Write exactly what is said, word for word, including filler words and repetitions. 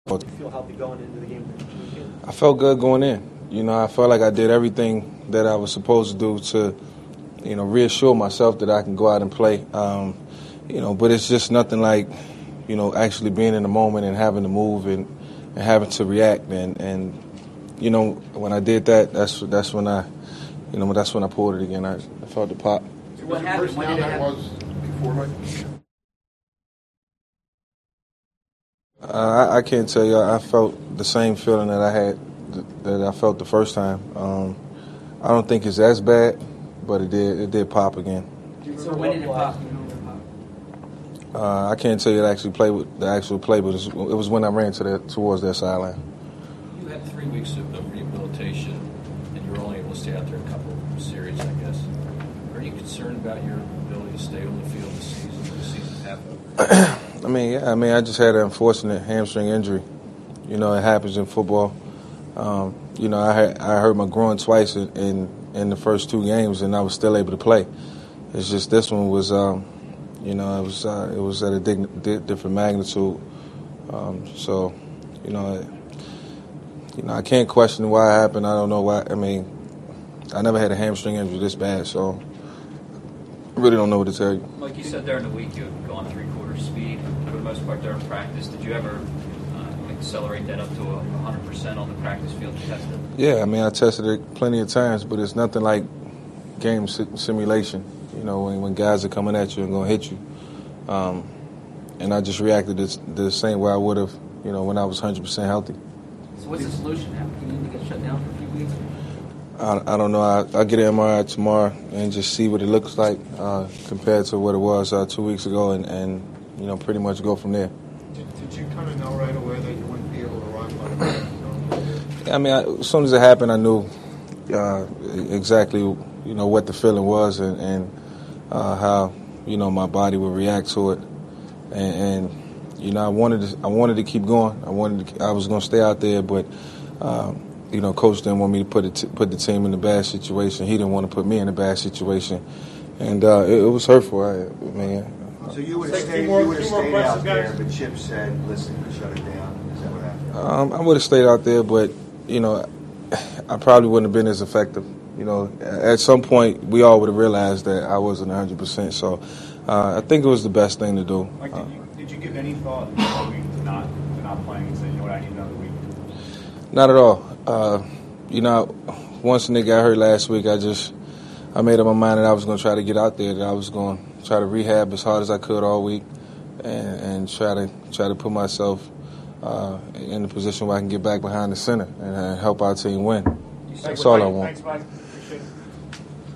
Did you feel healthy going into the game? I felt good going in. You know, I felt like I did everything that I was supposed to do to, you know, reassure myself that I can go out and play. Um, you know, but it's just nothing like, you know, actually being in the moment and having to move and, and having to react. And, and, you know, when I did that, that's that's when I, you know, that's when I pulled it again. I, I felt the pop. So what happened? When did it happen? Before, Mike? Uh, I, I can't tell you. I felt the same feeling that I had that I felt the first time. Um, I don't think it's as bad, but it did it did pop again. So when did it pop? Uh, I can't tell you the actual play, the actual play, but it was when I ran to the, towards that sideline. You had three weeks of, of rehabilitation, and you were only able to stay out there a couple of series, I guess. Are you concerned about your ability to stay on the field this season? The season's half over. I mean, yeah, I mean, I just had an unfortunate hamstring injury. You know, it happens in football. Um, you know, I had, I hurt my groin twice in, in in the first two games, and I was still able to play. It's just this one was, um, you know, it was uh, it was at a dig- di- different magnitude. Um, so, you know, it, you know, I can't question why it happened. I don't know why. I mean, I never had a hamstring injury this bad, so I really don't know what to tell you. Like you said, during the week you had gone three-quarter speed for the most part during practice. Did you ever uh, accelerate that up to one hundred percent on the practice field to test it? Yeah, I mean, I tested it plenty of times, but it's nothing like game simulation. You know, when, when guys are coming at you and going to hit you. Um, and I just reacted the, the same way I would have, you know, when I was one hundred percent healthy. So what's the solution now? Do you need to get shut down for a few weeks? I, I don't know. I, I'll get an M R I tomorrow and just see what it looks like uh, compared to what it was uh, two weeks ago and, and, you know, pretty much go from there. Did, did you kind of know right away that you wouldn't be able to run like that? I mean, I, as soon as it happened, I knew uh, exactly, you know, what the feeling was and, and uh, how, you know, my body would react to it. And, and you know, I wanted to, I wanted to keep going. I wanted to, I was going to stay out there, but, um, you know, coach didn't want me to put it t- put the team in a bad situation. He didn't want to put me in a bad situation, and uh, it, it was hurtful. I, I mean, so you would have stayed, you would have stayed out there, but Chip said, "Listen, shut it down." Is that what happened? Um, I would have stayed out there, but you know, I probably wouldn't have been as effective. You know, at some point, we all would have realized that I wasn't one hundred percent. So, uh, I think it was the best thing to do. Mike, did you, did you give any thought a week to not to not playing and say, you know what, I need another week? Not at all. Uh, you know, once Nick got hurt last week, I just I made up my mind that I was going to try to get out there. That I was going to try to rehab as hard as I could all week, and, and try to try to put myself uh, in a position where I can get back behind the center and uh, help our team win. That's all I want. Thanks, Mike. Appreciate it.